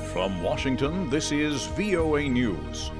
From Washington, this is VOA News.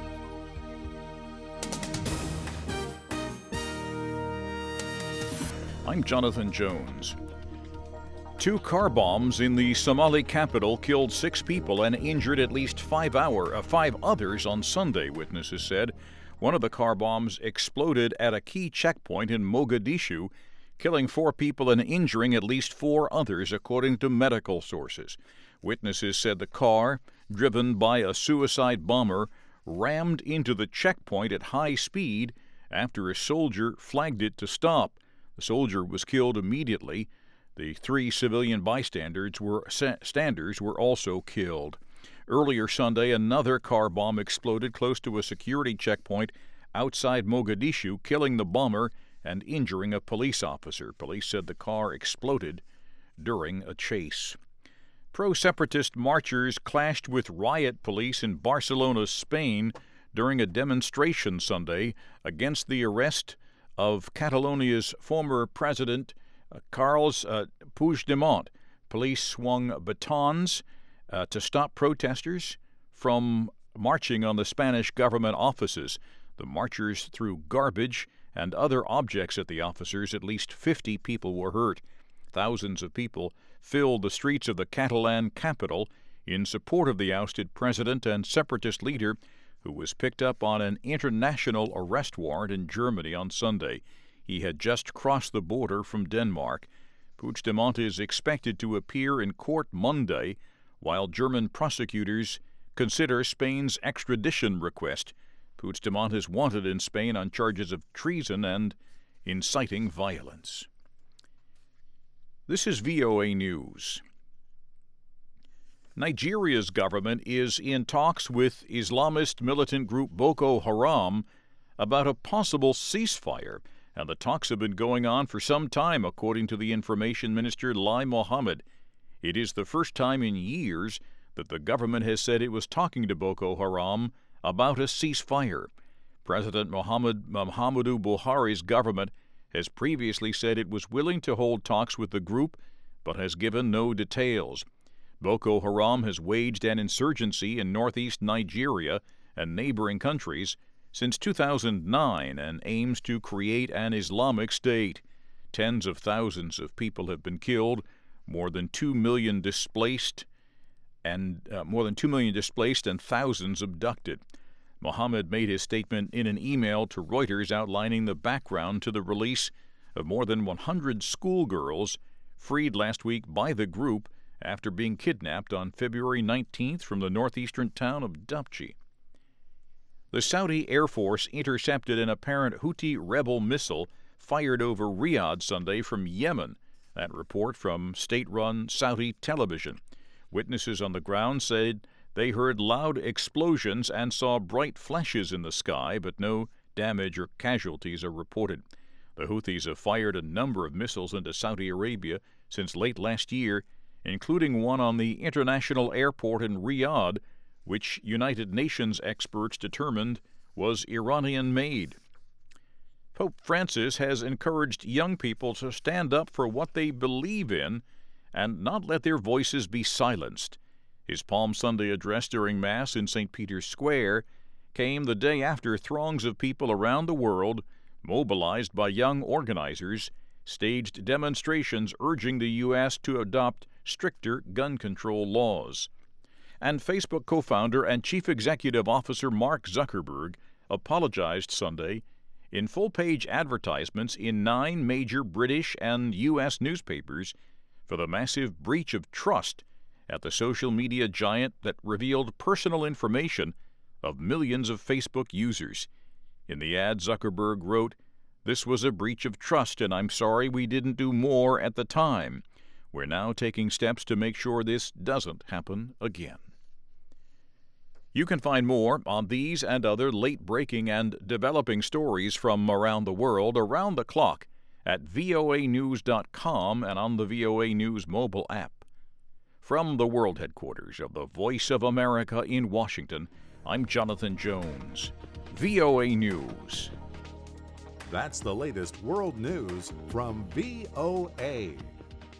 I'm Jonathan Jones. 2 car bombs in the Somali capital killed 6 people and injured at least 5 others on Sunday, witnesses said. One of the car bombs exploded at a key checkpoint in Mogadishu, killing 4 people and injuring at least 4 others, according to medical sources. Witnesses said the car, driven by a suicide bomber, rammed into the checkpoint at high speed after a soldier flagged it to stop. The soldier was killed immediately. The 3 civilian bystanders were also killed. Earlier Sunday, another car bomb exploded close to a security checkpoint outside Mogadishu, killing the bomber and injuring a police officer. Police said the car exploded during a chase. Pro-separatist marchers clashed with riot police in Barcelona, Spain, during a demonstration Sunday against the arrest of Catalonia's former president, Carles Puigdemont. Police swung batons to stop protesters from marching on the Spanish government offices. The marchers threw garbage and other objects at the officers. At least 50 people were hurt. Thousands of people filled the streets of the Catalan capital in support of the ousted president and separatist leader, who was picked up on an international arrest warrant in Germany on Sunday. He had just crossed the border from Denmark. Puigdemont is expected to appear in court Monday, while German prosecutors consider Spain's extradition request. Puigdemont is wanted in Spain on charges of treason and inciting violence. This is VOA News. Nigeria's government is in talks with Islamist militant group Boko Haram about a possible ceasefire, and the talks have been going on for some time, according to the Information Minister Lai Mohammed. It is the first time in years that the government has said it was talking to Boko Haram about a ceasefire. President Muhammadu Buhari's government has previously said it was willing to hold talks with the group, but has given no details. Boko Haram has waged an insurgency in northeast Nigeria and neighboring countries since 2009 and aims to create an Islamic state. Tens of thousands of people have been killed, more than 2 million displaced, and thousands abducted. Mohammed made his statement in an email to Reuters outlining the background to the release of more than 100 schoolgirls freed last week by the group after being kidnapped on February 19th from the northeastern town of Dapchi. The Saudi Air Force intercepted an apparent Houthi rebel missile fired over Riyadh Sunday from Yemen. That report from state-run Saudi television. Witnesses on the ground said they heard loud explosions and saw bright flashes in the sky, but no damage or casualties are reported. The Houthis have fired a number of missiles into Saudi Arabia since late last year, including one on the international airport in Riyadh, which United Nations experts determined was Iranian-made. Pope Francis has encouraged young people to stand up for what they believe in and not let their voices be silenced. His Palm Sunday address during Mass in St. Peter's Square came the day after throngs of people around the world, mobilized by young organizers, staged demonstrations urging the U.S. to adopt stricter gun control laws. And Facebook co-founder and chief executive officer Mark Zuckerberg apologized Sunday in full-page advertisements in 9 major British and U.S. newspapers for the massive breach of trust at the social media giant that revealed personal information of millions of Facebook users. In the ad, Zuckerberg wrote, "This was a breach of trust, and I'm sorry we didn't do more at the time. We're now taking steps to make sure this doesn't happen again." You can find more on these and other late-breaking and developing stories from around the world around the clock at voanews.com and on the VOA News mobile app. From the world headquarters of the Voice of America in Washington, I'm Jonathan Jones. VOA News. That's the latest world news from VOA.